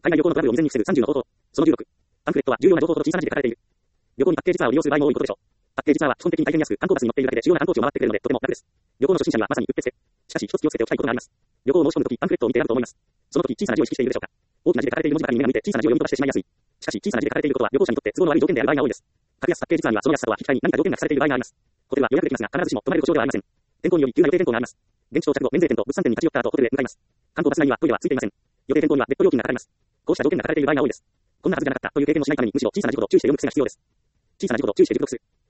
海外旅行のトラブルを未然に防ぐ30の方法。その16。パンフレットは重要な情報ほど小さな字で書かれている。旅行にパッケージツアーを利用する場合も多いことでしょう。パッケージツアーは基本的に大変安く、観光バスに乗っているだけで主要な観光地を回ってくれるのでとても楽です。旅行の初心者にはまさにうってつけ。しかし一つ気をつけておきたいことがあります。旅行を申し込むときパンフレットを見て選ぶと思います。その時小さな字を意識しているでしょうか。大きな字で書かれている文字ばかりに目が向いて小さな字を読み飛ばしてしまいやすい。しかし小さな字で書かれていることは旅行者にとって都合の悪い条件である場合が多いです。格安パッケージツアーにはその安さとは引き換えに何か条件が課されている場合があります。ホテルは予約できますが必ずしも泊まれる保証ではありません。天候により急な予定変更があります。現地到着後免税店と物産店に立ち寄った後ホテルへ向かいます。観光バス内にはトイレはついていません。予定変更には別途料金がかかります。こうした条件が課されている場合が多いです。こんなはずじゃなかったという経験をしないためにむしろ小さな事故と注意して読む癖が必要です。小さな事故と注意して熟読する。